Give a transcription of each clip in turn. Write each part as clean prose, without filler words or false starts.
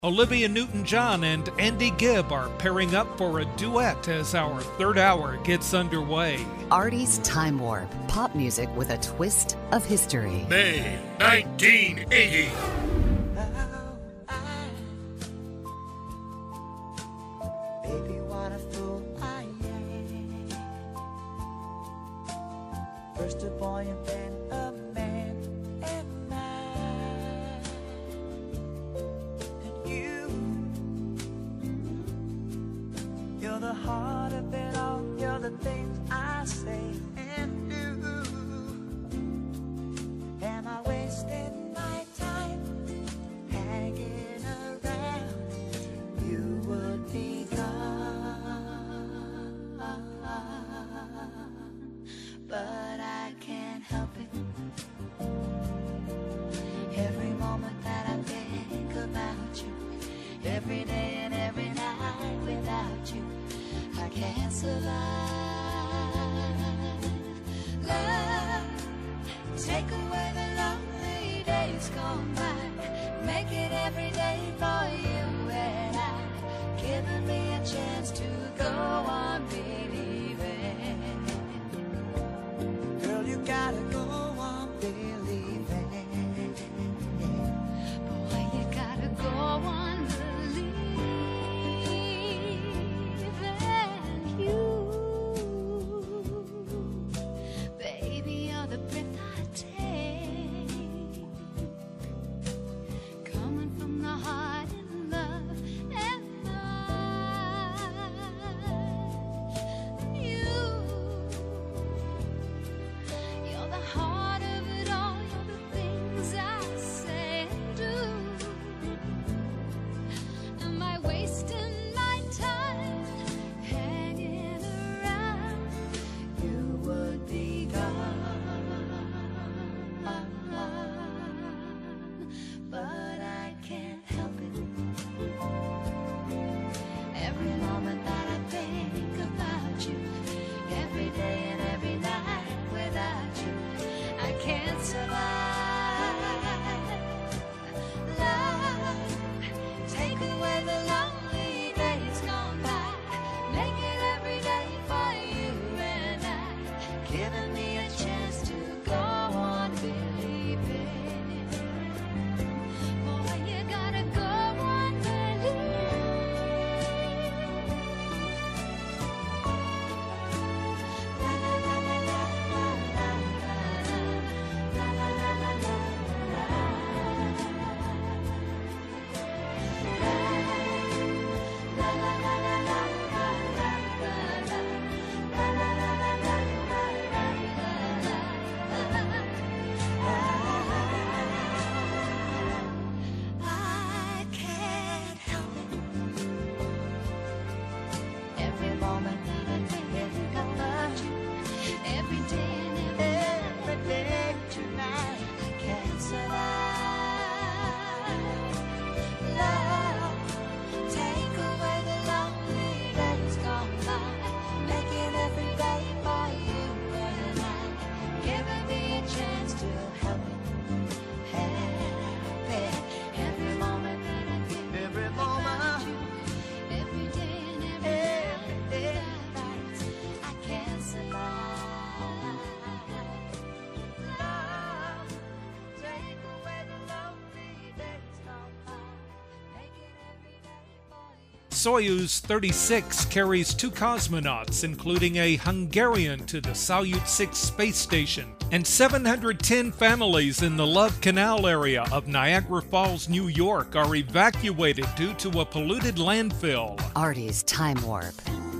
Olivia Newton-John and Andy Gibb are pairing up for a duet as our third hour gets underway. Artie's Time Warp, pop music with a twist of history. May 1980. Baby, what a fool I am. First a boy and then a man, and you're the heart of it all. You're the things I say and do. Am I wasting my time hanging around? You would be gone, but I can't help it. Every moment that I think about you, every day and every night without you, I can't survive. Love, take away the lonely days gone by. Make it every day for you and I. Giving me a chance to go on believing. Girl, you gotta go on believing. Boy, you gotta go on believing. You, baby, you're the breath I take, coming from the heart in love and love. You're the heart of it all. You're the things I say and do. Am I wasting my time hanging around? You would be gone, but I can't help it. Every moment that I think about you, every day and every night without you, I can't survive. Love, take away the lonely days gone by. Make it every day for you and I. Giving me a chance to go on believing. Boy, you gotta go on believing. La la la la la la la la la la la la I can't help it. Every moment that I think about you, every day and every day tonight, I can't survive. Love, take away the lonely days gone by. Make it every day for you and I. Giving me a chance to help it. Every moment that I think about you, every day and every night, I can't survive. Love, take away the lonely days gone by. Make it every day for you. Soyuz 36 carries 2 cosmonauts, including a Hungarian, to the Salyut 6 space station, and 710 families in the Love Canal area of Niagara Falls, New York, are evacuated due to a polluted landfill. Artie's Time Warp.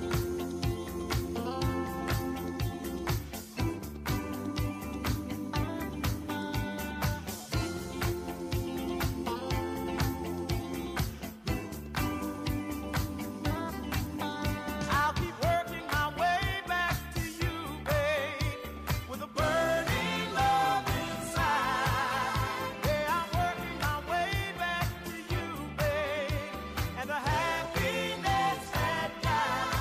I'll keep working my way back to you, babe, with a burning love inside. Yeah, I'm working my way back to you, babe, and the happiness at night.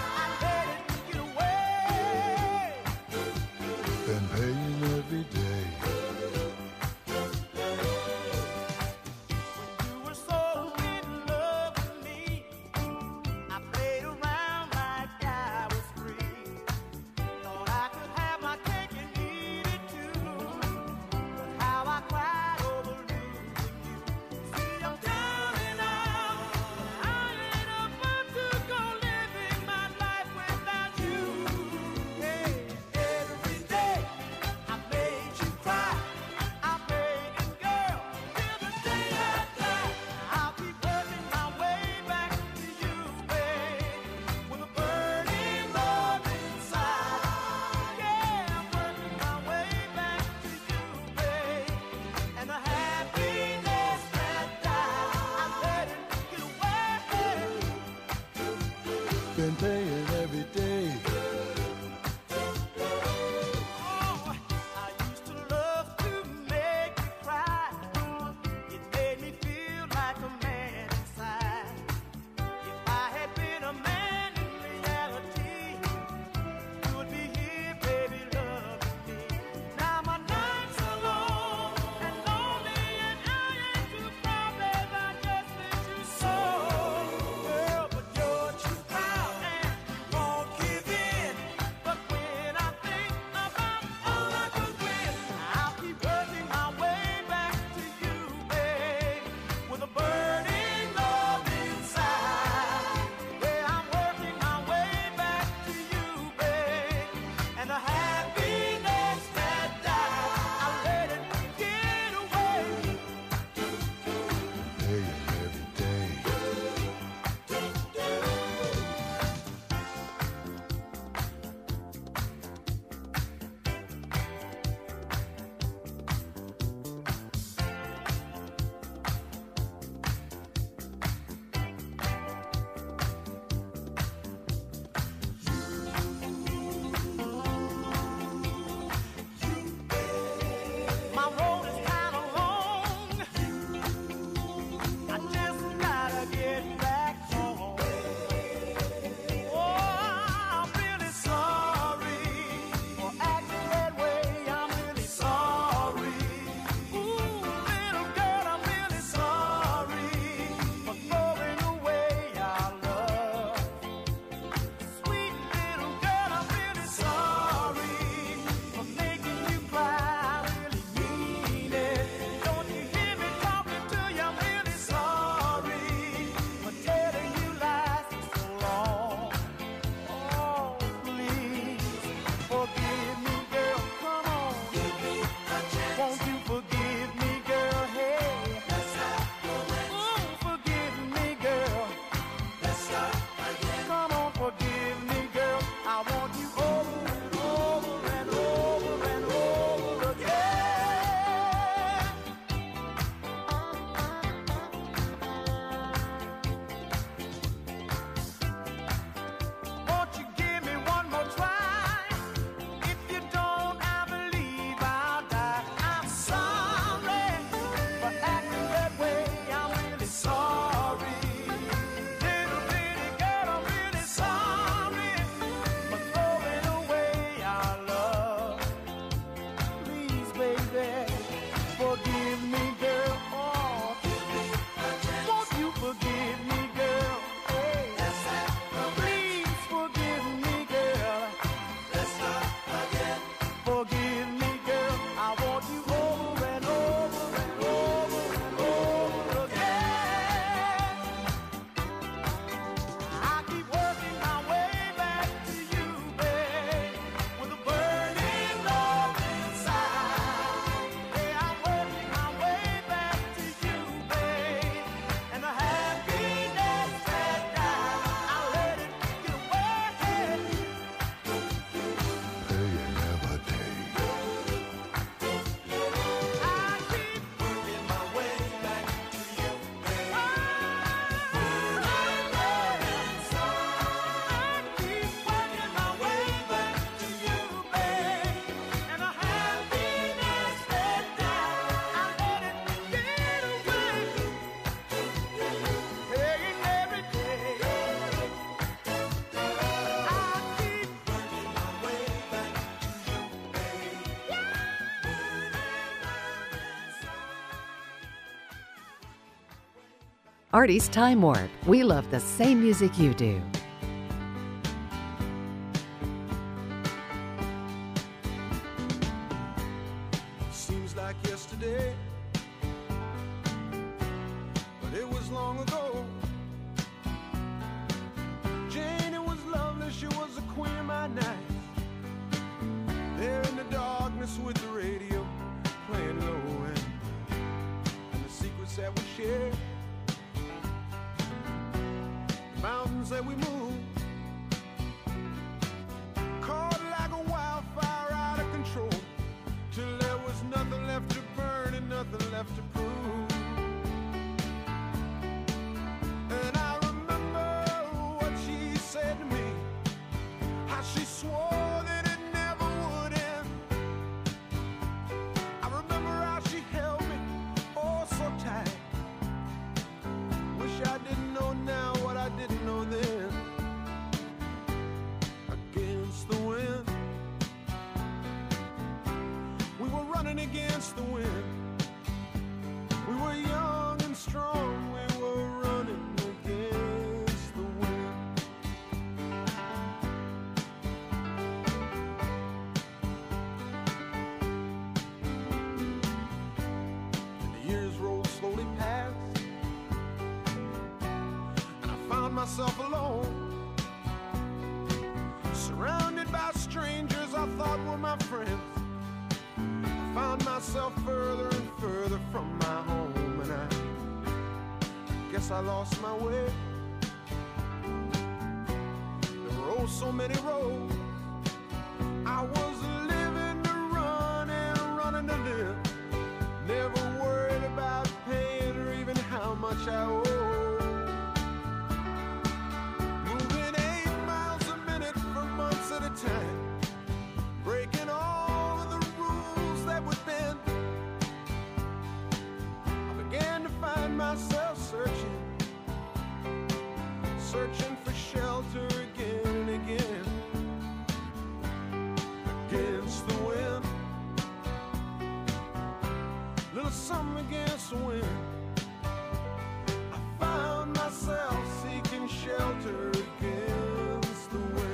Artie's Time Warp. We love the same music you do. Seems like yesterday, but it was long ago. Jane, it was lovely, she was the queen of my night. There in the darkness with the radio playing low and the secrets that we share, the mountains that we move, caught like a wildfire out of control, till there was nothing left to burn and nothing left to prove. And I remember what she said to me, how she swore that it never would end. I remember how she held me oh so tight. Wish I didn't know now what I didn't know then. Against the wind, we were running against the wind. We were young and strong, we were running against the wind. And the years rolled slowly past, and I found myself alone, surrounded by strangers I thought were my friends. I found myself further and further from my home, and I guess I lost my way. There were oh so many roads. I was living to run and running to live, never worried about paying or even how much I owe. Moving 8 miles a minute for months at a time, breaking all of the rules that would bend. I began to find myself searching for shelter again and again. Against the wind, little something against the wind. I found myself seeking shelter against the wind.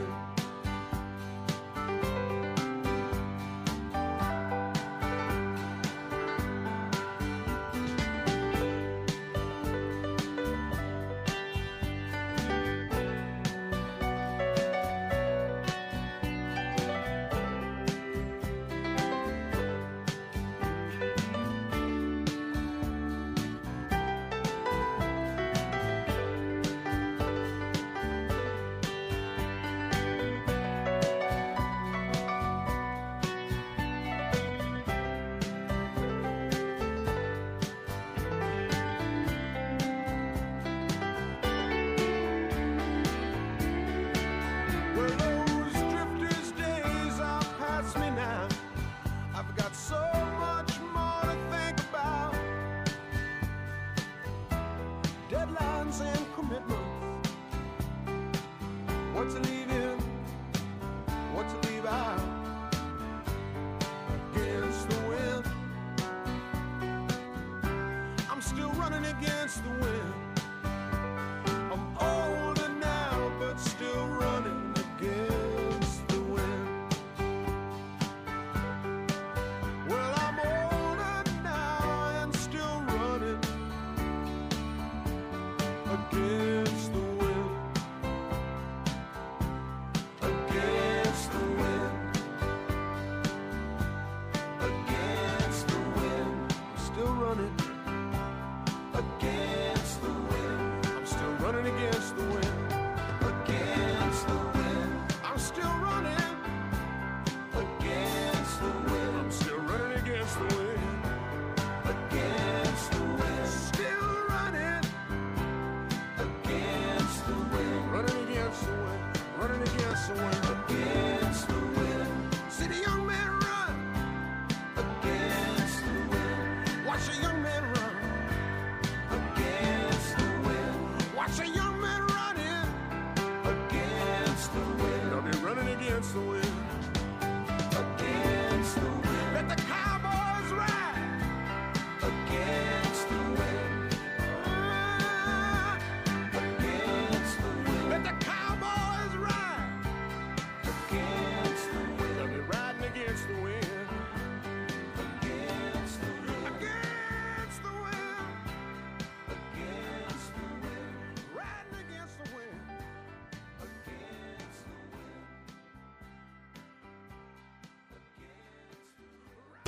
Watch a young man run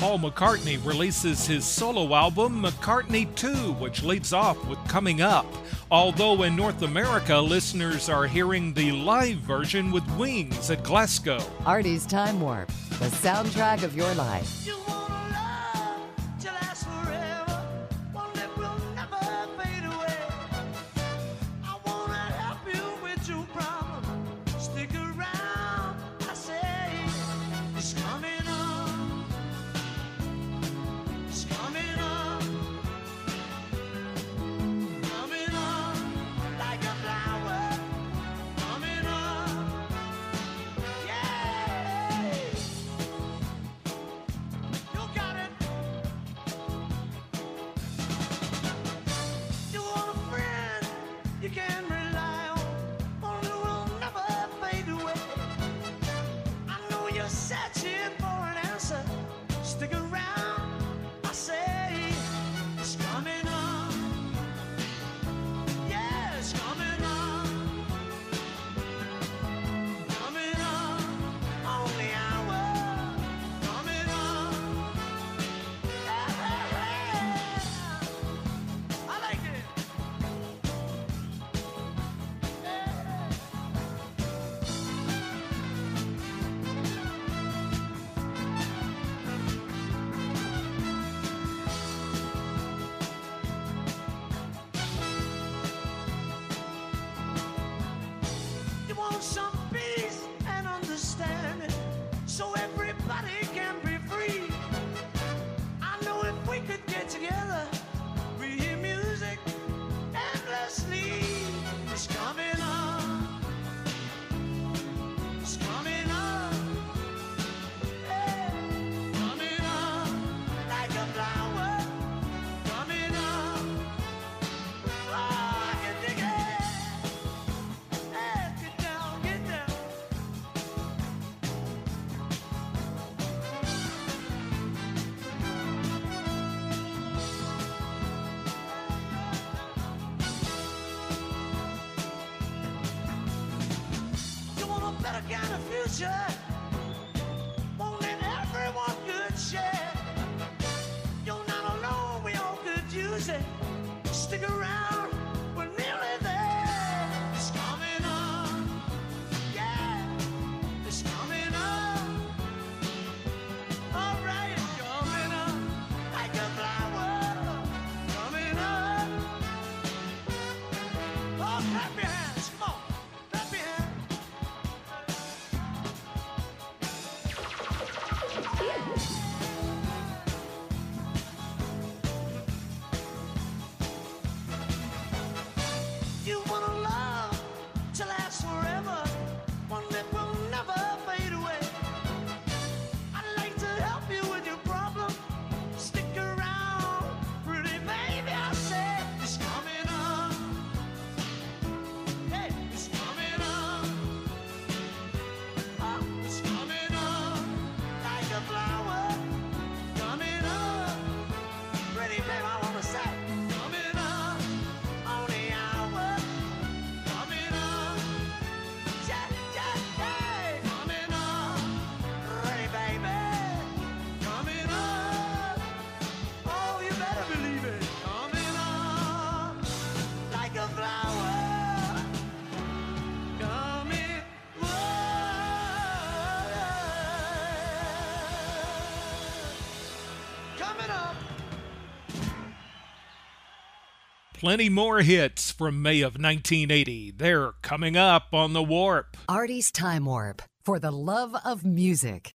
Paul McCartney releases his solo album, McCartney 2, which leads off with Coming Up. Although in North America, listeners are hearing the live version with Wings at Glasgow. Artie's Time Warp, the soundtrack of your life. You wanna love to last forever, one that will never fade away. I wanna help you with your problem. Stick around, I say. It's coming on. It's coming on. Coming on like a flower. Coming on. Yeah. You got it. You want a friend you can rely on, one who will never fade away. I know you're searching for an answer. Stick around, I say. It's coming on. Yeah, it's coming on. Coming on the hour. Coming on. Yeah. I like it. Yeah. You want some peace and understanding, so everybody can be free. I know if we could get together, we hear music endlessly. It's coming on. It's coming on. Yeah. Coming on like a flower. Coming on. Oh, I can dig it. Hey, get down, get down. You want a better kind of future, one that everyone could share. You're not alone, we all could use it. Stick around, we're nearly there. It's coming on, yeah, it's coming on. All right, it's coming on like a flower. Coming on. Oh, clap your hands, come on, clap your hands. You want a love to last forever, one that will never fade away. I'd like to help you with your problem. Stick around, pretty baby, I said. It's coming on. Hey, it's coming on. Oh, it's coming on like a flower. Coming on. Pretty baby, I wanna say. Coming on the hour. Coming on. Yeah, yeah, yeah. Coming on. Pretty baby. Coming on. Oh, you better believe it. Coming on like a flower. Coming. Coming up. Plenty more hits from May of 1980. They're coming up on the Warp. Artie's Time Warp, for the love of music.